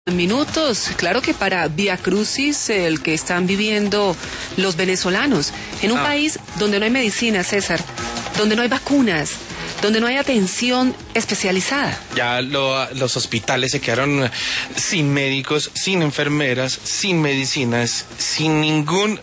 Minutos, claro que para Vía Crucis, el que están viviendo los venezolanos, en un país donde no hay medicina, César, donde no hay vacunas, donde no hay atención especializada. Ya los hospitales se quedaron sin médicos, sin enfermeras, sin medicinas, sin ningún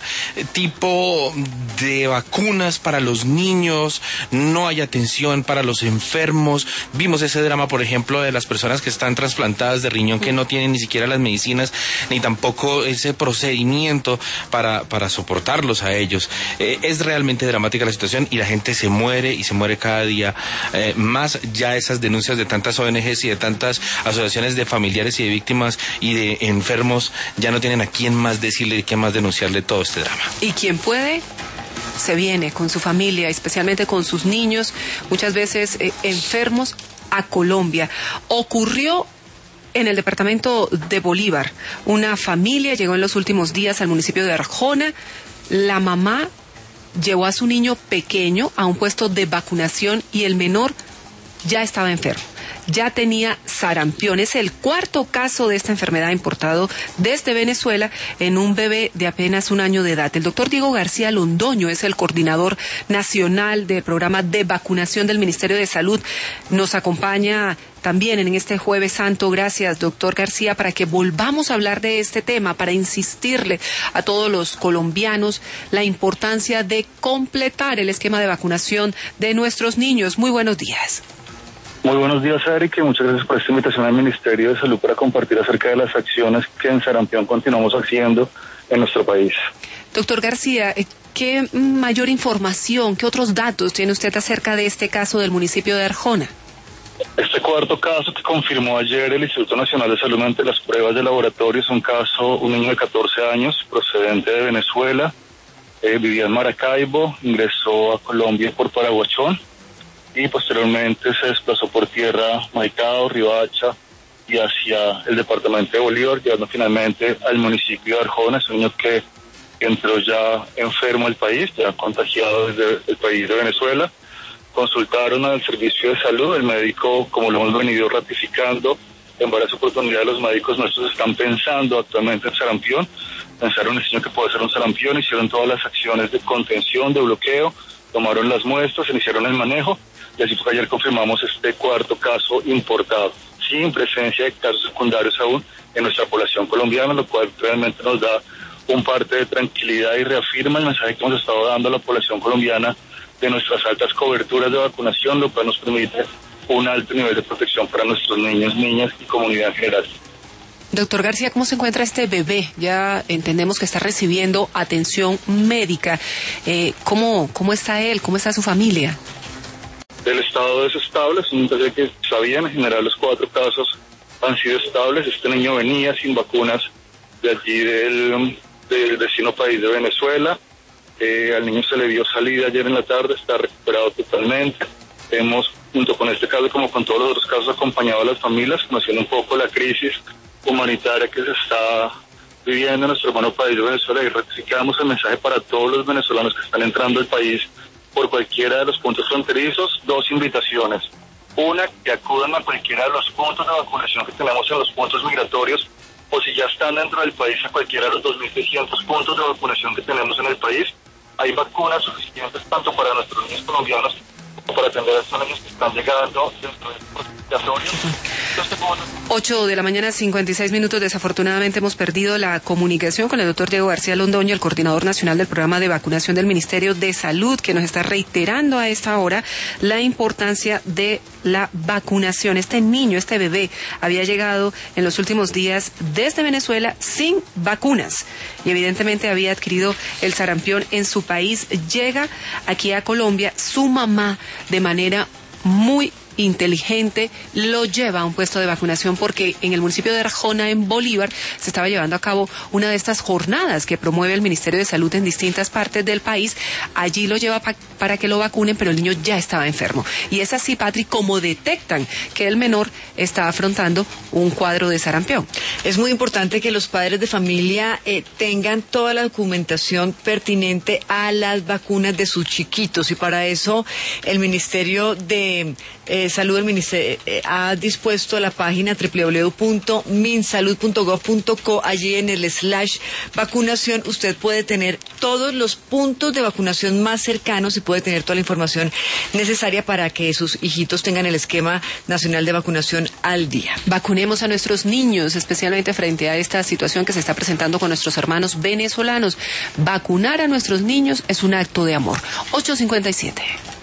tipo de vacunas para los niños, no hay atención para los enfermos. Vimos ese drama, por ejemplo, de las personas que están trasplantadas de riñón, que no tienen ni siquiera las medicinas, ni tampoco ese procedimiento para soportarlos a ellos. Es realmente dramática la situación y la gente se muere y se muere cada día más. Ya esas denuncias de tantas ONGs y de tantas asociaciones de familiares y de víctimas y de enfermos ya no tienen a quién más decirle y quién más denunciarle todo este drama. ¿Y quién puede? Se viene con su familia, especialmente con sus niños, muchas veces enfermos, a Colombia. Ocurrió en el departamento de Bolívar. Una familia llegó en los últimos días al municipio de Arjona. La mamá llevó a su niño pequeño a un puesto de vacunación y el menor ya estaba enfermo. Ya tenía sarampión. Es el cuarto caso de esta enfermedad importado desde Venezuela en un bebé de apenas 1 año de edad. El doctor Diego García Londoño es el coordinador nacional del programa de vacunación del Ministerio de Salud. Nos acompaña también en este Jueves Santo. Gracias, doctor García, para que volvamos a hablar de este tema, para insistirle a todos los colombianos la importancia de completar el esquema de vacunación de nuestros niños. Muy buenos días. Muy buenos días, Eric, y muchas gracias por esta invitación al Ministerio de Salud para compartir acerca de las acciones que en sarampión continuamos haciendo en nuestro país. Doctor García, ¿qué mayor información, qué otros datos tiene usted acerca de este caso del municipio de Arjona? Este cuarto caso que confirmó ayer el Instituto Nacional de Salud ante las pruebas de laboratorio es un niño de 14 años procedente de Venezuela, vivía en Maracaibo, ingresó a Colombia por Paraguachón y posteriormente se desplazó por tierra Maicao, Riohacha y hacia el departamento de Bolívar, llegando finalmente al municipio de Arjona. Es un niño que entró ya enfermo al país, ya contagiado desde el país de Venezuela. Consultaron al servicio de salud, el médico, como lo hemos venido ratificando en varias oportunidades, los médicos nuestros están pensando actualmente en sarampión, pensaron en el niño que puede ser un sarampión, hicieron todas las acciones de contención, de bloqueo, tomaron las muestras, iniciaron el manejo, y así fue que ayer confirmamos este cuarto caso importado, sin presencia de casos secundarios aún en nuestra población colombiana, lo cual realmente nos da un parte de tranquilidad y reafirma el mensaje que hemos estado dando a la población colombiana de nuestras altas coberturas de vacunación, lo cual nos permite un alto nivel de protección para nuestros niños, niñas y comunidad en general. Doctor García, ¿cómo se encuentra este bebé? Ya entendemos que está recibiendo atención médica. ¿Cómo está él? ¿Cómo está su familia? El estado es estable, es un bebé que está bien. En general los 4 casos han sido estables. Este niño venía sin vacunas de allí del vecino país de Venezuela. Al niño se le dio salida ayer en la tarde, está recuperado totalmente. Hemos, junto con este caso, como con todos los otros casos, acompañado a las familias, conociendo un poco la crisis humanitaria que se está viviendo en nuestro hermano país de Venezuela, y ratificamos el mensaje para todos los venezolanos que están entrando al país por cualquiera de los puntos fronterizos. 2 invitaciones. Una, que acudan a cualquiera de los puntos de vacunación que tenemos en los puntos migratorios, o si ya están dentro del país, a cualquiera de los 2.600 puntos de vacunación que tenemos en el país. Hay vacunas suficientes tanto para nuestros niños colombianos como para atender a estos niños que están llegando dentro del migratorio. 8:56 a.m. Desafortunadamente hemos perdido la comunicación con el doctor Diego García Londoño, el coordinador nacional del programa de vacunación del Ministerio de Salud, que nos está reiterando a esta hora la importancia de la vacunación. Este niño, este bebé, había llegado en los últimos días desde Venezuela sin vacunas y evidentemente había adquirido el sarampión en su país. Llega aquí a Colombia, su mamá, de manera muy inteligente, lo lleva a un puesto de vacunación porque en el municipio de Arjona, en Bolívar, se estaba llevando a cabo una de estas jornadas que promueve el Ministerio de Salud en distintas partes del país. Allí lo lleva para que lo vacunen, pero el niño ya estaba enfermo. Y es así, Patrick, como detectan que el menor está afrontando un cuadro de sarampión. Es muy importante que los padres de familia tengan toda la documentación pertinente a las vacunas de sus chiquitos, y para eso el Ministerio de Salud del Ministerio ha dispuesto la página www.minsalud.gov.co. Allí en el /vacunación usted puede tener todos los puntos de vacunación más cercanos y puede tener toda la información necesaria para que sus hijitos tengan el esquema nacional de vacunación al día. Vacunemos a nuestros niños, especialmente frente a esta situación que se está presentando con nuestros hermanos venezolanos. Vacunar a nuestros niños es un acto de amor. 8:57.